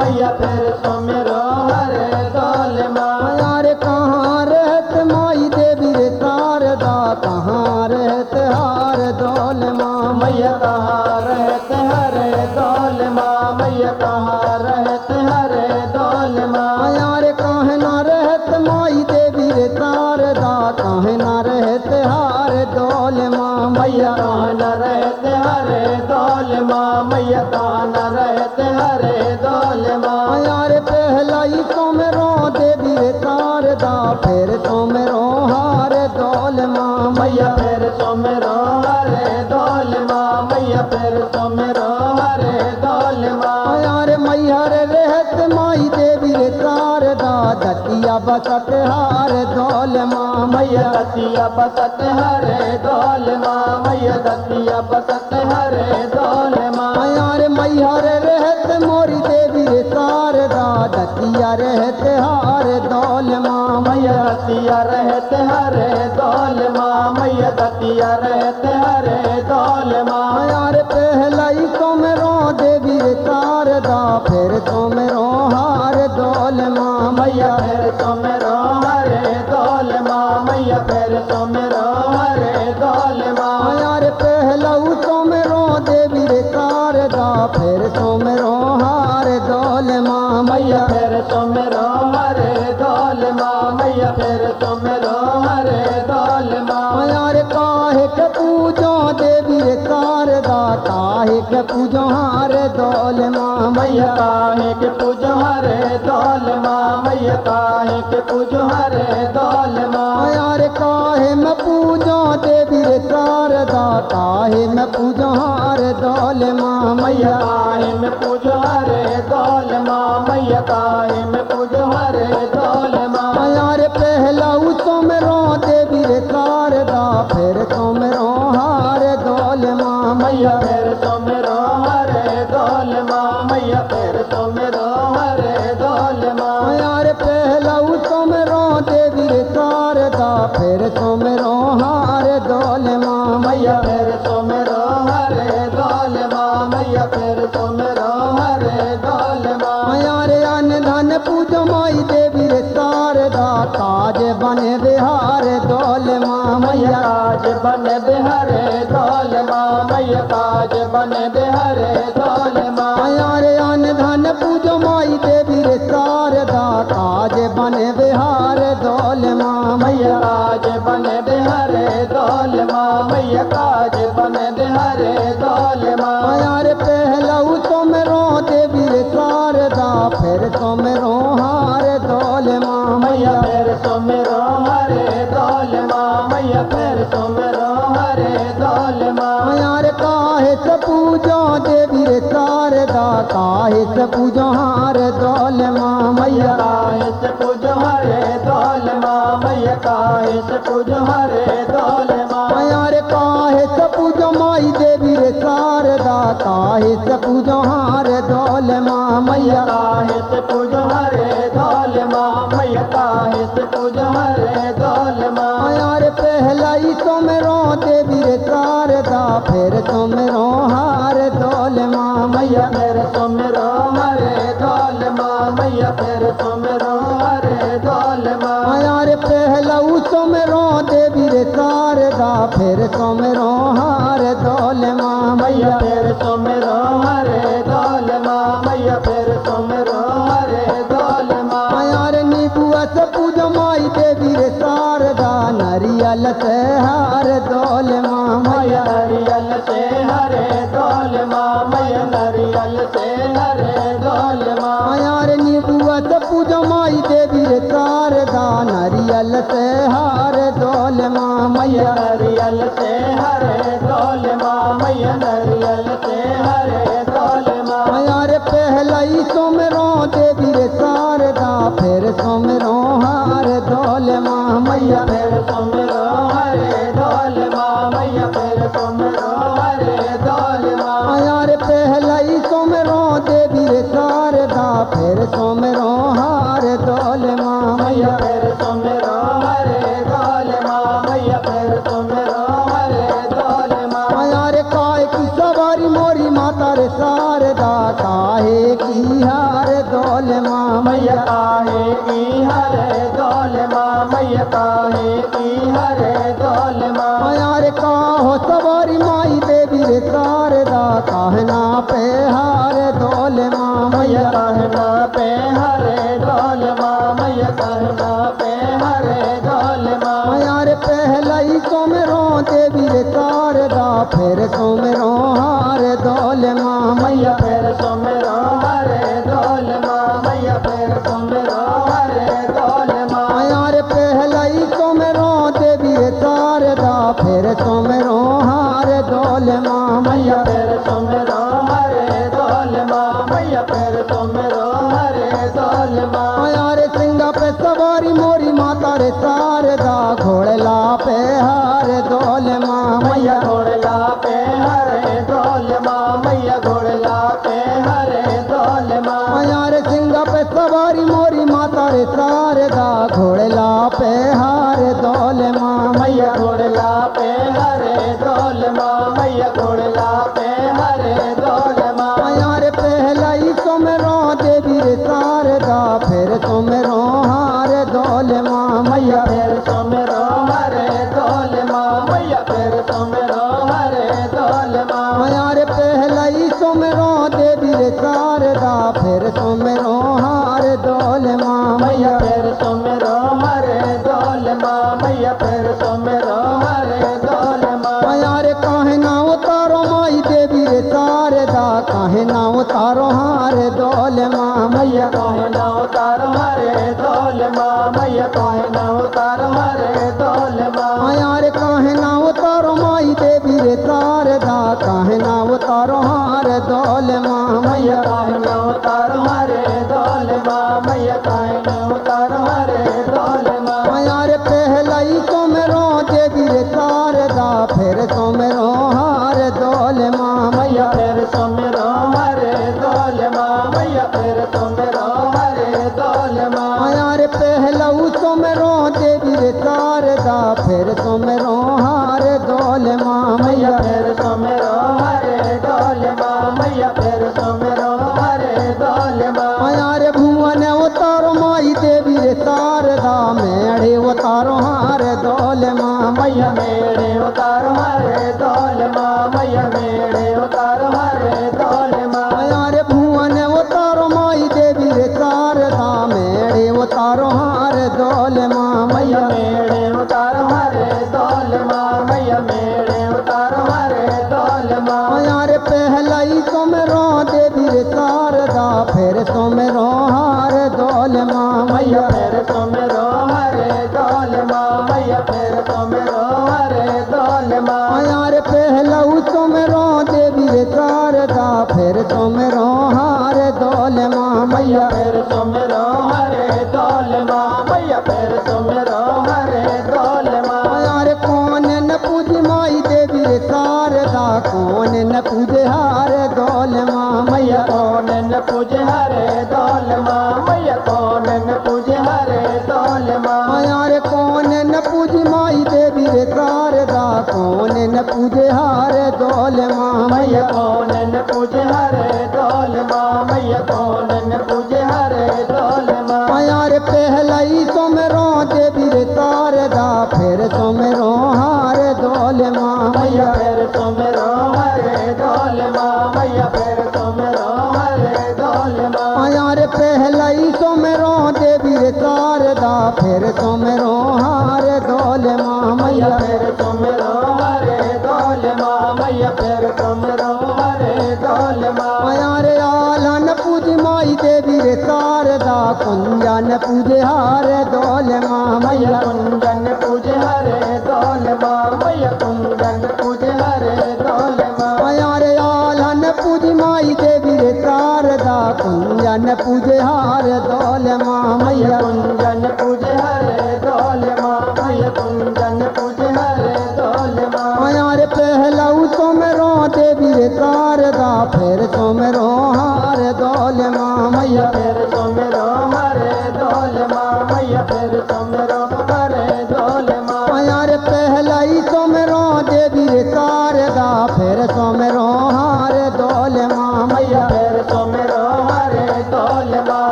मैया फिर सुमिरो हरे दौल माँ। यार कहाँ रहत माई देवी रे शारदा, कहाँ रहत हार दौल माँ। मैया कहाँ रहते हरे दौल माँ, मैया कहाँ रहते हरे दौल माँ। यार काहे ना रहत माई देवी रे शारदा, काहे ना रहत हार दौल माँ। मैया कहाँ न रहते हरे दौल माँ, मैया कहाँ न रहते हरे दौल माँ। यार पहला ही सोमरो देवी रे शारदा, फिर सोमरो हार दौल माँ। मैया फिर सुमिरो हरे दौल माँ, मैया फिर सुमिरो हरे दौल माँ। यार मैहर रहत माई देवी रे शारदा, दतिया बसत हार दौल माँ। मैया दतिया बसत हरे दौल माँ, मैया दतिया बसत हरे दौल माँ। यार मैहर रहत मोरी देवी रे शारदा, दतिया रहत हार दौल माँ। मैया दतिया रहते हरे दौल माँ, मैया दतिया रहते हरे दौल माँ। यार पहला ही सोमरो देवी रे शारदा, फिर सोमरो हार दौल माँ। मैया फिर सुमिरो हरे दौल माँ, मैया फिर सुमिरो हरे दौल माँ। यार पहला सोमरो देवी रे शारदा, फिर सोमरो हार दौल माँ। मैया फिर सुमिरो हरे दौल माँ, मैया फिर सुमिरो हरे दौल माँ। यार काहे के पूजो देवी रे शारदा, काहे के पूजो हार दौल माँ। मैया काहे के पूजो हरे दौल माँ, मैया काहे के पूजो हरे दौल माँ। यार काहे मैं पूजो देवी रे शारदा, काहे मैं पूजो हार दौल माँ। मैया काहे में पूजो हरे दौल माँ, मैया काहे में पूजो हरे दौल माँ। यार पहला सोमरो देवी रे शारदा, फिर सोमरो हार दौल माँ। मैया फिर सुमिरो हरे दौल माँ, मैया फिर सुमिरो हरे दौल माँ। यार पहला सोमरो देवी रे शारदा, फिर सोमरो हार दौल माँ। मैया फिर सुमिरो हरे दौल माँ, मैया फिर सुमिरो हरे दौल माँ। यार अन्न धन पूजो माई देवी रे शारदा, काज बने बिहार दौल माँ। मैया काज बन बिहारे दौल माँ, मैया काज बन बिहारे दौल माँ। यार अन्न धन पूजो माई देवी रे शारदा, काज बने बिहार दौल माँ। मैया काज बन बिहारे दौल माँ, मैया काज बन बिहारे दौल माँ। यार पहला सोमरो देवी रे शारदा, फिर सोमरो हार दौल माँ। मैया फिर सुमिरो हरे दौल माँ, मैया फिर सुमिरो हरे दौल माँ। यार काहे से पूजो देवी रे शारदा, काहे से पूजो हार दौल माँ। मैया काहे से पूजो हरे दौल माँ, मैया काहे से पूजो हरे दौल माँ। यार काहे से पूजो माई देवी रे शारदा, काहे से पूजो हार दौल माँ। मैया काहे से पूजो हरे दौल माँ, मैया काहे से पूजो हरे दौल माँ। यार पहला ही सोमरो देवी रे शारदा, फिर सोमरो हार दौल माँ। मैया फिर सुमिरो हरे दौल माँ, मैया फिर सुमिरो हरे दौल माँ। यार पहला सोमरो देवी रे शारदा, फिर सोमरो हार दौल माँ। मैया फिर सुमिरो हरे दौल माँ, मैया फिर सुमिरो हरे दौल माँ। यार नीबुआ से पूजो माई देवी रे शारदा, नरियल से हार दौल माँ। मैया नरियल से हरे दौल माँ, मैया नरियल से हरे दौल माँ। यार नीबुआ से पूजो माई देवी रे शारदा, नरियल से हार दौल माँ। मैया नरियल से हरे दौल माँ, मैया नरियल से हरे दौल माँ। यार पहला ही सोमरो देवी रे शारदा, फिर सोमरो हार दौल माँ। मैया फिर सुमिरो हरे दौल माँ, मैया फिर सुमिरो हरे दौल माँ। यार पहला ही सोमरो देवी रे शारदा, फिर सोमरो हार दौल माँ। मैया फिर सुमिरो हरे दौल माँ, मैया फिर सुमिरो हरे दौल माँ। यार काहे की सवारी मोरी माता रे शारदा, काहे की हार दौल दोल माँ मैया काहे की हरे दोल माँ मैया काहे की हरे दोल माँ यार का हो सवारी माई देवी रे शारदा कहना पे हार दोल माँ मैया कहना पे हरे दोल माँ मैया कहना पे हरे दोल माँ यार पहला ही सोमरो देवी रे शारदा फिर सोमरो हार दोल माँ मैया फिर सोमेरो हरे दोल माँ मैया फिर सोमेरो हरे दोल माँ यार पहला ही सोमरो देवी रे शारदा फिर सोमरो हार दोल माँ मैया फिर सोमेरो हरे दोल माँ मैया फिर सोमेरो हरे दोल माँ यार सिंगा पे सवारी मोरी माता रे शारदा घोड़ला पे हार दोल माँ मैया घोड़ला पे हरे दोल माँ मैया घोड़ला पे हरे दोल माँ यार सिंगा पे सवारी मोरी माता रे शारदा घोड़ला पे हार दोल माँ मैया घोड़ला पे हरे दोल माँ मैया घोड़ला पे हरे दोल माँ यार पहला ही सोमरो देवी रे शारदा फिर सोमरो हार दोल माँ मैया फिर सोमेरो हरे दोल माँ मैया फिर सोमेरो हरे दोल माँ यार पहला ही सोमरो देवी रे शारदा फिर सोमरो हार दोल माँ मैया फिर सोमेरो हरे दोल माँ मैया फिर सोमेरो हरे दोल माँ यार काहे ना उतारो माई देवी रे शारदा काहे ना उतारो हार दोल माँ मैया काहे ना उतार हरे दोल माँ मैया काहे ना उतार हरे दोल माँ यार काहे ना उतारो माई देवी रे शारदा काहे ना उतारो हार दोल माँ मैया काहे ना उतार हरे दोल माँ मैया काहे ना उतार हरे दोल माँ यार पहला ही सोमरो देवी रे शारदा फिर सोमरो हार दोल माँ मैया फिर सोमेरो हरे दोल माँ मैया फिर सोमेरो हरे दोल माँ यार पहला सोमरो देवी रे शारदा फिर सोमरो हार दोल माँ मैया फिर सोमेरो हरे दोल माँ मैया फिर सोमेरो हरे दोल माँ यार भुवन उतारो माई देवी रे शारदा मेढ़े उतारो हार दोल माँ मैया मेरे उतार हरे दोल माँ मैया मेरे उतार हरे दोल माँ यार भुवन उतारो माई देवी रे शारदा मेढ़े उतारो हार दोल माँ मैया मेरे उतार हरे दोल माँ मैया मेरे उतार हरे दोल माँ यार पहला ही सोमरो देवी रे शारदा फिर सोमरो हार दोल माँ मैया फिर सोमेरो हरे दोल माँ मैया फिर सोमेरो हरे दोल माँ यार पहला सोमरो देवी रे शारदा फिर सोमरो हार दोल माँ मैया फिर सोमेरो हरे दोल माँ मैया फिर सोमेरो हरे दोल माँ यार कौन न पूज माई देवी रे शारदा कौन न पूजे हार दोल माँ मैया कौन न पूजे हरे दोल माँ मैया कौन न पूजे हरे दोल माँ यार कौन न पूज माई देवी रे शारदा कौन न पूजे हार दोल माँ मैया कौन न पूजे हरे दोल माँ मैया कौन न पूजे हरे दोल माँ यार पहला ही सोमरो देवी रे शारदा फिर सोमरो हार दोल माँ मैया फिर सोमेरो हरे दोल माँ मैया फिर सोमेरो हरे दोल माँ यार पहला ही सोमरो देवी रे शारदा फिर सोमरो हार दोल माँ मैया फिर सोमेरो हरे दोल माँ मैया फिर सोमेरो हरे दोल माँ यार आलन पूज माई देवी रे शारदा कुंजन पूजे हार दोल माँ मैया कुंजन पूजे हरे दोल माँ मैया कुंजन पूजे हरे दोल माँ यार आलन पूज माई देवी रे शारदा कुंजन पूजे हार दोल माँ मैया मैया कुंजन पूजे हरे दोल माँ मैया कुंजन पूजे हरे दोल माँ यार पहला सोमरो देवी रे शारदा फिर सोमरो हार दोल माँ मैया मैया फिर सोमेरो